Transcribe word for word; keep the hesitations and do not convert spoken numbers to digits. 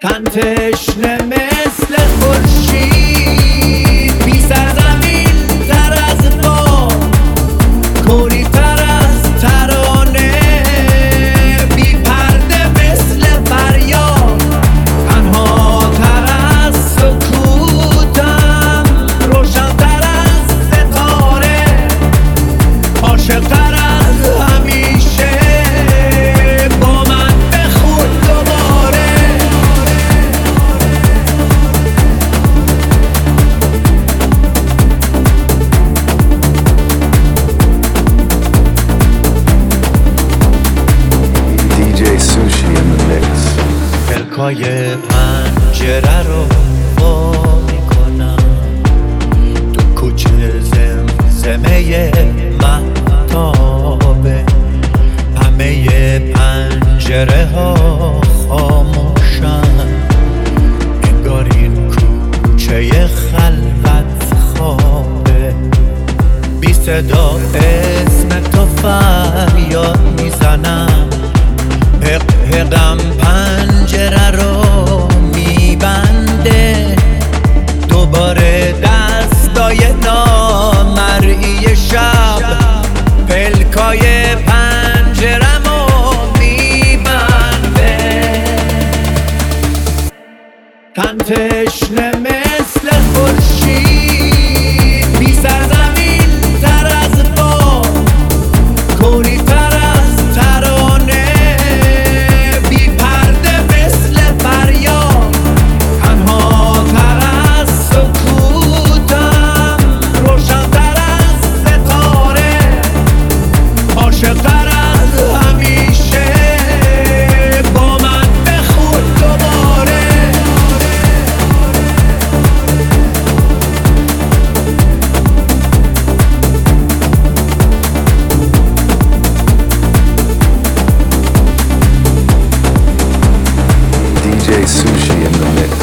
تن تشنه مثل خورشید، بی سرزمین تر از باد، کوری تر از ترانه، بی پرده مثل فریاد، تنها تر از سکوتم، روشن تر از ستاره، عاشق تر از همیشه، با من بخون دوباره. دی جی Sushi in the mix. پلکای پنجره رو وا میکنم، تو کوچه زمزمه مهتابه، همه پنجره ها خاموشن، انگار این کوچه خلوت خوابه، بی صدا اسم تو فریاد میزنم، حق حقم پنجره رو میبنده، دوباره دستای نامرئی شب پلکای پنجره‌مو میبنده. تن تشنه مثل خورشید، بی سرزمین تر از باد، کوری تر از ترانه، بی پرده مثل فریاد، تنها تر از سکوتم، روشن تر از ستاره، عاشق تر از همیشه، با من بخون دوباره. دی جی Sushi in the mix.